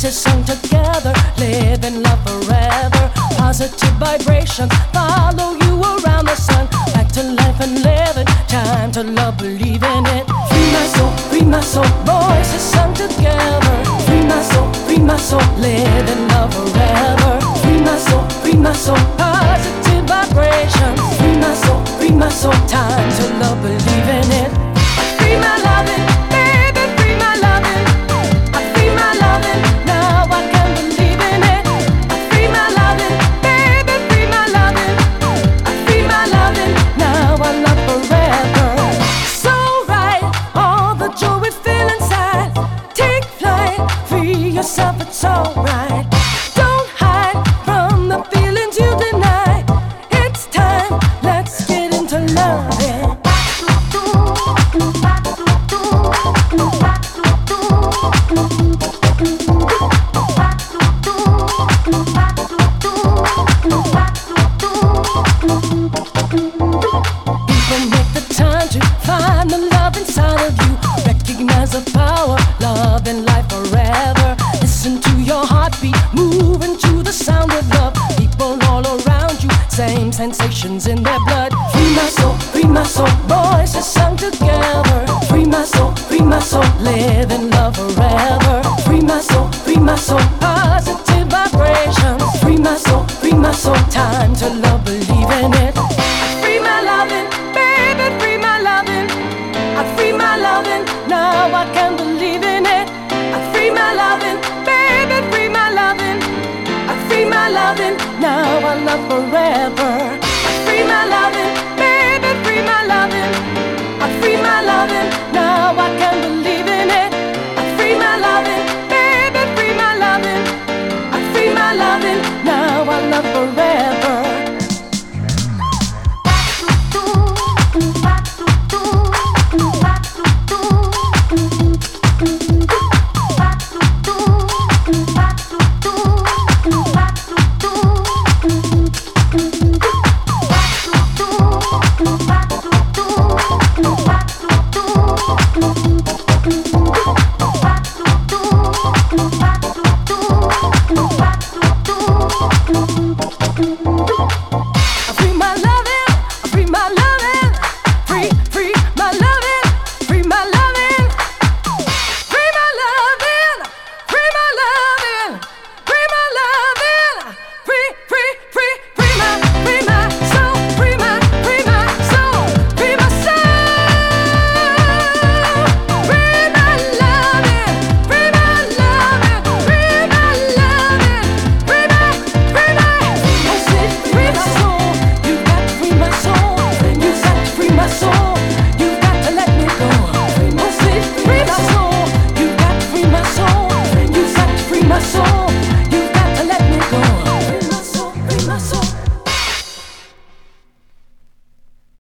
voices sung together, live in love forever. Positive vibrations follow you around the sun. Back to life and live it, time to love, believe in it. Free my soul, voices sung together. Free my soul, live in love forever. Free my soul, positive vibrations. Free my soul, time to love, believe in it. Free my loving, baby, free my loving. I free my loving, now I can believe in it. I free my loving, baby, free my loving. I free my loving, now I love forever. So right, all the joy we feel inside, take flight, free yourself, it's alright. Don't hide from the feelings you deny. It's time, let's get into loving. Find the love inside of you. Recognize the power, love and life forever. Listen to your heartbeat, move into the sound of love. People all around you, same sensations in their blood. Free my soul, voices sung together. Free my soul, live in love forever. Free my soul, positive vibrations. Free my soul, time to love, believe in it. Free my loving, baby, free my loving. I free my loving, now I can believe in it. I free my loving, baby, free my loving. I free my loving, now I love forever.